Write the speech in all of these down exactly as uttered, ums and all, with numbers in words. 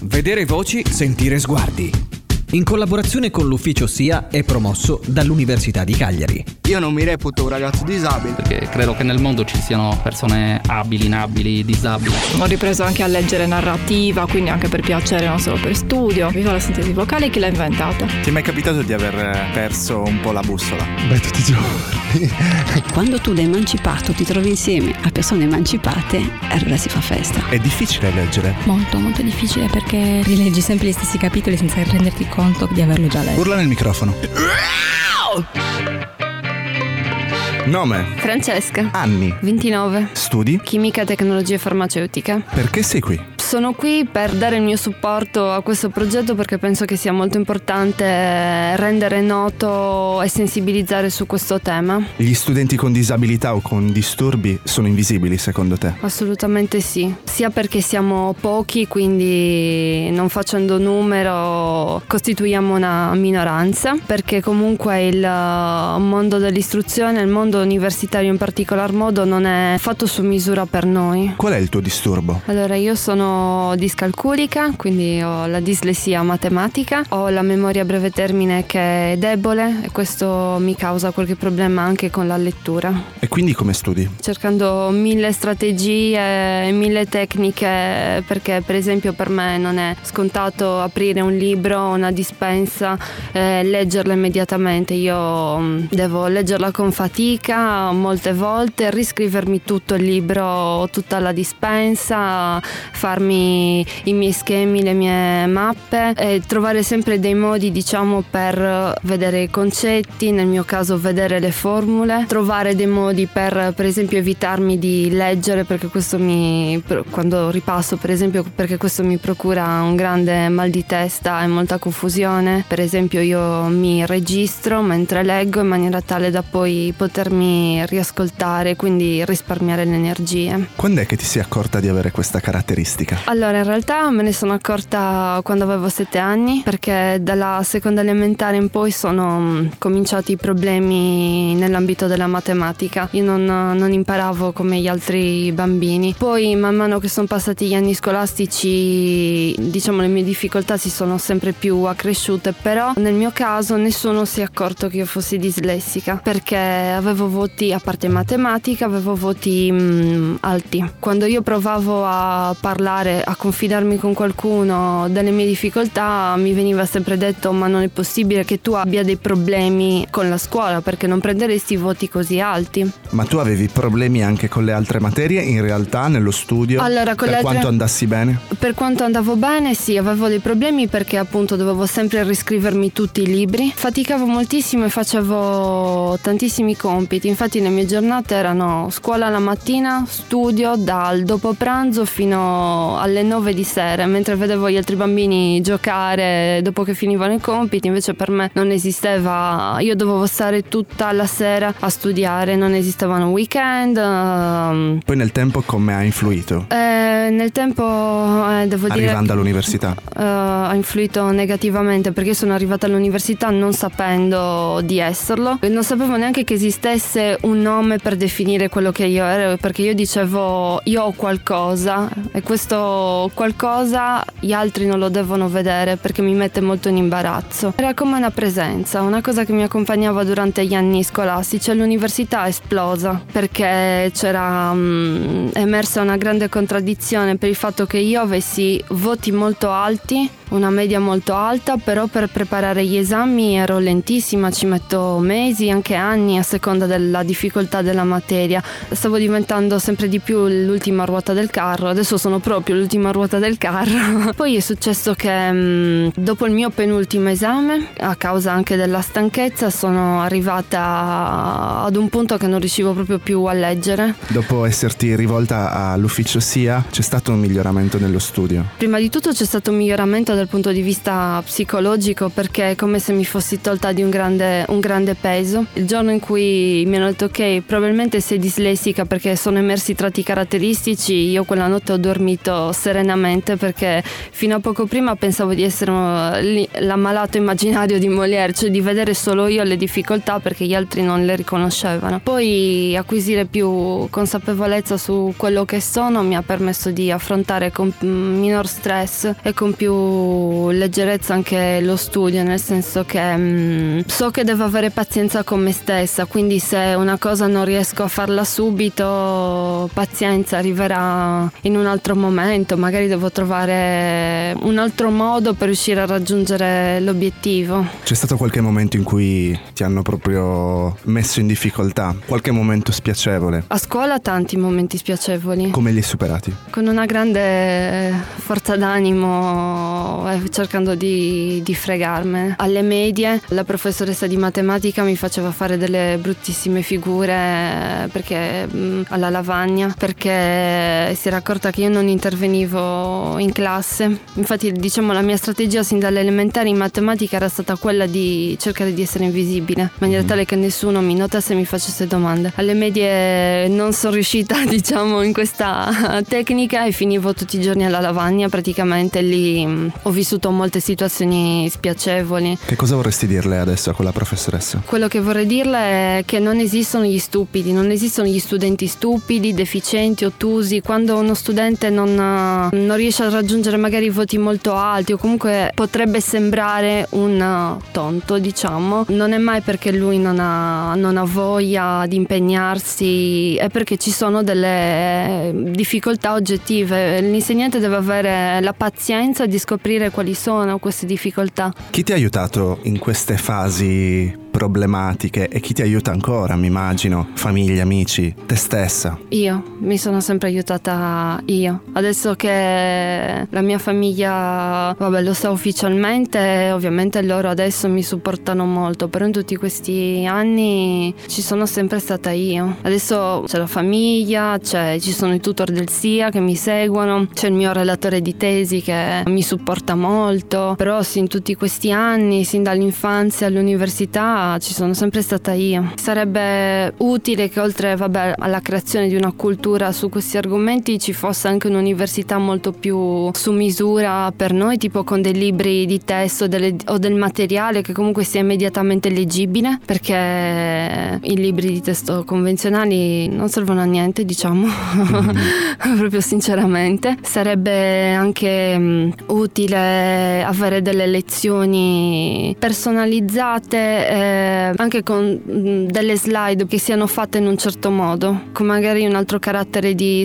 Vedere voci, sentire sguardi. In collaborazione con l'ufficio S I A è promosso dall'Università di Cagliari. Io non mi reputo un ragazzo disabile, perché credo che nel mondo ci siano persone abili, inabili, disabili. Ho ripreso anche a leggere narrativa, quindi anche per piacere, non solo per studio. Viva la sintesi vocale, chi l'ha inventata? Ti è mai capitato di aver perso un po' la bussola? Beh, tutti i giorni. Quando tu da emancipato ti trovi insieme a persone emancipate, allora si fa festa. È difficile leggere? Molto, molto difficile, perché rileggi sempre gli stessi capitoli senza renderti conto di averlo già letto. Urla nel microfono. Nome? Francesca. Anni? ventinove. Studi? Chimica, tecnologie farmaceutiche. Perché sei qui? Sono qui per dare il mio supporto a questo progetto, perché penso che sia molto importante rendere noto e sensibilizzare su questo tema. Gli studenti con disabilità o con disturbi sono invisibili secondo te? Assolutamente sì, sia perché siamo pochi, quindi non facendo numero costituiamo una minoranza, perché comunque il mondo dell'istruzione, il mondo universitario in particolar modo, non è fatto su misura per noi. Qual è il tuo disturbo? Allora, io sono discalculica, quindi ho la dislessia matematica, ho la memoria a breve termine che è debole e questo mi causa qualche problema anche con la lettura. E quindi come studi? Cercando mille strategie, mille tecniche, perché per esempio per me non è scontato aprire un libro, una dispensa, eh, leggerla immediatamente. Io devo leggerla con fatica molte volte, riscrivermi tutto il libro, tutta la dispensa, farmi i miei schemi, le mie mappe e trovare sempre dei modi, diciamo, per vedere i concetti, nel mio caso vedere le formule, trovare dei modi per per esempio evitarmi di leggere, perché questo mi, quando ripasso per esempio, perché questo mi procura un grande mal di testa e molta confusione. Per esempio io mi registro mentre leggo in maniera tale da poi potermi riascoltare, quindi risparmiare le energie. Quando è che ti sei accorta di avere questa caratteristica? Allora, in realtà me ne sono accorta quando avevo sette anni, perché dalla seconda elementare in poi sono cominciati i problemi nell'ambito della matematica. Io non, non imparavo come gli altri bambini. Poi man mano che sono passati gli anni scolastici, diciamo, le mie difficoltà si sono sempre più accresciute, però nel mio caso nessuno si è accorto che io fossi dislessica, perché avevo voti, a parte matematica, avevo voti mh, alti. Quando io provavo a parlare, a confidarmi con qualcuno delle mie difficoltà, mi veniva sempre detto: ma non è possibile che tu abbia dei problemi con la scuola, perché non prenderesti voti così alti. Ma tu avevi problemi anche con le altre materie in realtà nello studio? Allora, con per le quanto altre... andassi bene? Per quanto andavo bene, sì, avevo dei problemi, perché appunto dovevo sempre riscrivermi tutti i libri, faticavo moltissimo e facevo tantissimi compiti. Infatti le mie giornate erano scuola la mattina, studio dal dopo pranzo fino alle nove di sera, mentre vedevo gli altri bambini giocare dopo che finivano i compiti. Invece per me non esisteva, io dovevo stare tutta la sera a studiare, non esistevano weekend. Uh, Poi nel tempo come ha influito? Eh, nel tempo eh, devo dire arrivando all'università uh, ha influito negativamente, perché sono arrivata all'università non sapendo di esserlo, e non sapevo neanche che esistesse un nome per definire quello che io ero, perché io dicevo io ho qualcosa e questo qualcosa gli altri non lo devono vedere, perché mi mette molto in imbarazzo. Era come una presenza, una cosa che mi accompagnava durante gli anni scolastici. All'università è esplosa, perché c'era um, emersa una grande contraddizione per il fatto che io avessi voti molto alti, una media molto alta, però per preparare gli esami ero lentissima, ci metto mesi, anche anni, a seconda della difficoltà della materia. Stavo diventando sempre di più l'ultima ruota del carro, adesso sono proprio l'ultima ruota del carro. Poi è successo che mh, dopo il mio penultimo esame, a causa anche della stanchezza, sono arrivata ad un punto che non riuscivo proprio più a leggere. Dopo esserti rivolta all'ufficio S I A, c'è stato un miglioramento nello studio? Prima di tutto c'è stato un miglioramento dal punto di vista psicologico, perché è come se mi fossi tolta di un grande, un grande peso. Il giorno in cui mi hanno detto ok, probabilmente sei dislessica perché sono emersi tratti caratteristici, io quella notte ho dormito serenamente, perché fino a poco prima pensavo di essere l'ammalato immaginario di Molière, cioè di vedere solo io le difficoltà perché gli altri non le riconoscevano. Poi acquisire più consapevolezza su quello che sono mi ha permesso di affrontare con minor stress e con più leggerezza anche lo studio, nel senso che mh, so che devo avere pazienza con me stessa, quindi se una cosa non riesco a farla subito, pazienza, arriverà in un altro momento, magari devo trovare un altro modo per riuscire a raggiungere l'obiettivo. C'è stato qualche momento in cui ti hanno proprio messo in difficoltà? Qualche momento spiacevole? A scuola tanti momenti spiacevoli. Come li hai superati? Con una grande forza d'animo, eh, cercando di, di fregarmene. Alle medie la professoressa di matematica mi faceva fare delle bruttissime figure perché mh, alla lavagna, perché si era accorta che io non intervenivo in classe. Infatti, diciamo, la mia strategia sin dalle elementari in matematica era stata quella di cercare di essere invisibile, in maniera tale che nessuno mi notasse e mi facesse domande. Alle medie non sono riuscita, diciamo, in questa tecnica e finivo tutti i giorni alla lavagna, praticamente lì mh, ho vissuto molte situazioni spiacevoli. Che cosa vorresti dirle adesso a quella professoressa? Quello che vorrei dirle è che non esistono gli stupidi, non esistono gli studenti stupidi, deficienti, ottusi. Quando uno studente non, non riesce a raggiungere magari voti molto alti o comunque potrebbe sembrare un tonto, diciamo, non è mai perché lui non ha, non ha voglia di impegnarsi, è perché ci sono delle difficoltà oggettive. L'insegnante deve avere la pazienza di scoprire quali sono queste difficoltà. Chi ti ha aiutato in queste fasi problematiche e chi ti aiuta ancora, mi immagino? Famiglia, amici, te stessa? Io, mi sono sempre aiutata io. Adesso che la mia famiglia, vabbè, lo sa ufficialmente, ovviamente loro adesso mi supportano molto, però in tutti questi anni ci sono sempre stata io. Adesso c'è la famiglia, c'è, ci sono i tutor del S I A che mi seguono, c'è il mio relatore di tesi che mi supporta molto, però sì, in tutti questi anni, sin dall'infanzia all'università, ci sono sempre stata io. Sarebbe utile che oltre, vabbè, alla creazione di una cultura su questi argomenti ci fosse anche un'università molto più su misura per noi, tipo con dei libri di testo delle, o del materiale che comunque sia immediatamente leggibile, perché i libri di testo convenzionali non servono a niente, diciamo, mm. proprio sinceramente. Sarebbe anche um, utile avere delle lezioni personalizzate, eh, anche con mh, delle slide che siano fatte in un certo modo, con magari un altro carattere di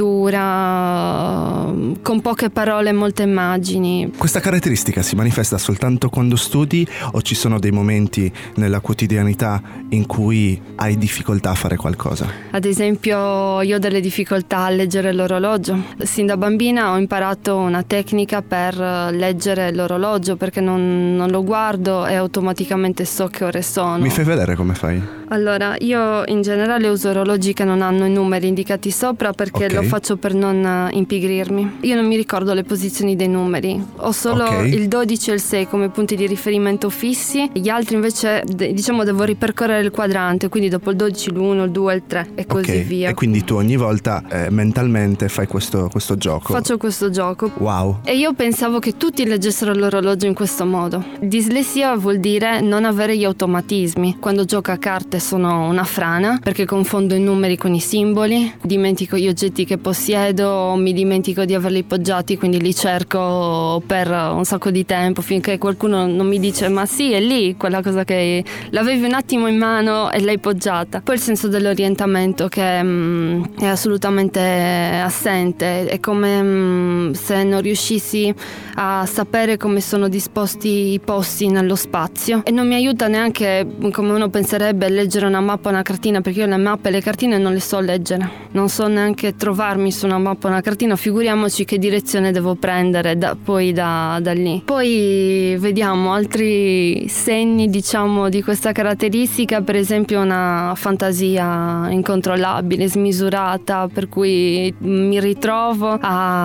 scrittura, uh, con poche parole e molte immagini. Questa caratteristica si manifesta soltanto quando studi o ci sono dei momenti nella quotidianità in cui hai difficoltà a fare qualcosa? Ad esempio, io ho delle difficoltà a leggere l'orologio. Sin da bambina ho imparato una tecnica per leggere l'orologio, perché non, non lo guardo e automaticamente so che ore sono. Mi fai vedere come fai? Allora, io in generale uso orologi che non hanno i numeri indicati sopra, perché okay. lo faccio per non impigrirmi. Io non mi ricordo le posizioni dei numeri, ho solo okay. il dodici e il sei come punti di riferimento fissi, gli altri invece diciamo devo ripercorrere il quadrante, quindi dopo il dodici l'uno, il due, il tre e così okay. via. E quindi tu ogni volta eh, mentalmente fai questo, questo gioco? Faccio questo gioco. Wow. E io pensavo che tutti leggessero l'orologio in questo modo. Dislessia vuol dire non avere gli automatismi. Quando gioco a carte sono una frana, perché confondo i numeri con i simboli, dimentico gli oggetti che possiedo, mi dimentico di averli poggiati, quindi li cerco per un sacco di tempo finché qualcuno non mi dice ma sì, è lì quella cosa che l'avevi un attimo in mano e l'hai poggiata. Poi il senso dell'orientamento che mh, è assolutamente assente, è come mh, se non riuscissi a sapere come sono disposti i posti nello spazio, e non mi aiuta neanche, come uno penserebbe, leggere una mappa o una cartina, perché io le mappe e le cartine non le so leggere, non so neanche trovarmi su una mappa o una cartina, figuriamoci che direzione devo prendere da, poi da, da lì. Poi vediamo altri segni, diciamo, di questa caratteristica, per esempio una fantasia incontrollabile, smisurata, per cui mi ritrovo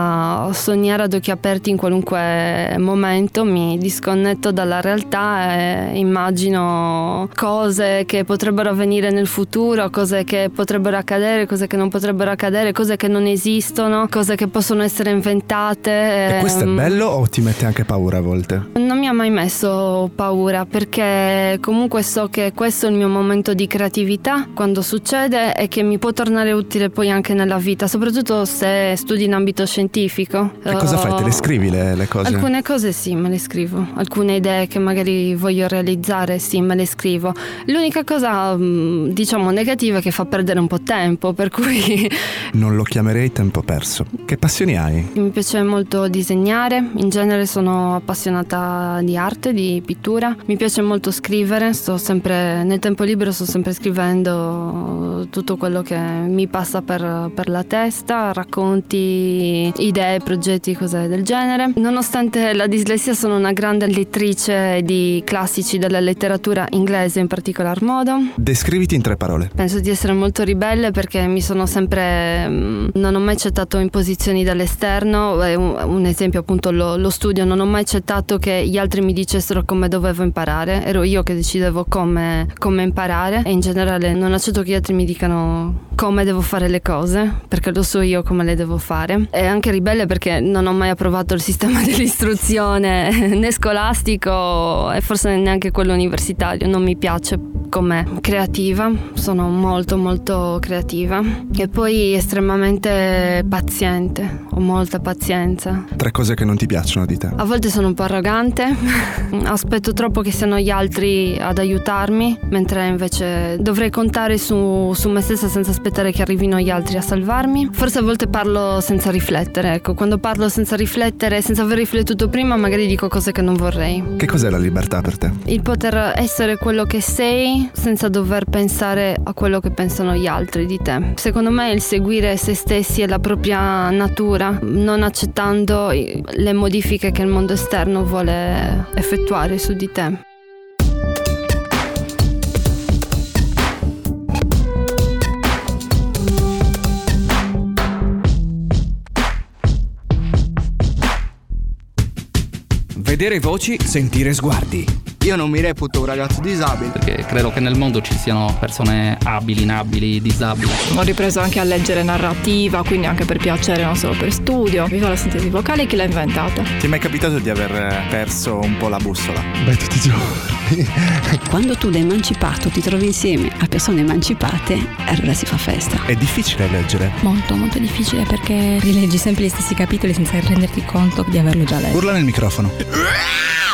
a sognare ad occhi aperti in qualunque momento, mi disconnetto dalla realtà e immagino cose che potrebbero avvenire nel futuro, cose che potrebbero accadere, cose che non potrebbero accadere, cose che non esistono, cose che possono essere inventate. E questo è bello o ti mette anche paura a volte? Non mi ha mai messo paura, perché comunque so che questo è il mio momento di creatività quando succede e che mi può tornare utile poi anche nella vita, soprattutto se studi in ambito scientifico. E cosa fai? Te le scrivi le, le cose? Alcune cose sì, me le scrivo. Alcune idee che magari voglio realizzare, sì, me le scrivo. L'unica cosa, diciamo, negativa è che fa perdere un po' tempo, per cui... Non lo chiamerei tempo perso. Che passioni hai? Mi piace molto disegnare, in genere sono appassionata di arte, di pittura. Mi piace molto scrivere, sto sempre, nel tempo libero sto sempre scrivendo tutto quello che mi passa per, per la testa, racconti, idee, progetti, cose del genere. Nonostante la dislessia sono una grande lettrice di classici della letteratura inglese in particolar modo. Descriviti in tre parole. Penso di essere molto ribelle perché mi sono sempre, non ho mai accettato imposizioni dall'esterno. Un, un esempio appunto lo, lo studio, non ho mai accettato che gli altri mi dicessero come dovevo imparare, ero io che decidevo come, come imparare, e in generale non accetto che gli altri mi dicano come devo fare le cose, perché lo so io come le devo fare. E anche ribelle perché non ho mai approvato il sistema dell'istruzione né scolastico e forse neanche quello universitario, non mi piace come creativa, sono molto molto creativa e poi estremamente paziente, ho molta pazienza. Tre cose che non ti piacciono di te? A volte sono un po' arrogante, aspetto troppo che siano gli altri ad aiutarmi, mentre invece dovrei contare su, su me stessa senza aspettare che arrivino gli altri a salvarmi. Forse a volte parlo senza riflettere, ecco, quando parlo senza riflettere, senza aver riflettuto prima, magari dico cose che non vorrei. Che cos'è la libertà per te? Il poter essere quello che sei senza dover pensare a quello che pensano gli altri di te. Secondo me il seguire se stessi e la propria natura, non accettando le modifiche che il mondo esterno vuole effettuare su di te. Vedere voci, sentire sguardi. Io non mi reputo un ragazzo disabile, perché credo che nel mondo ci siano persone abili, inabili, disabili. Ho ripreso anche a leggere narrativa, quindi anche per piacere, non solo per studio. Viva la sintesi vocale, chi l'ha inventata? Ti è mai capitato di aver perso un po' la bussola? Beh, tutti i giorni. Quando tu da emancipato ti trovi insieme a persone emancipate, allora si fa festa. È difficile leggere? Molto, molto difficile perché rileggi sempre gli stessi capitoli senza renderti conto di averlo già letto. Urla nel microfono.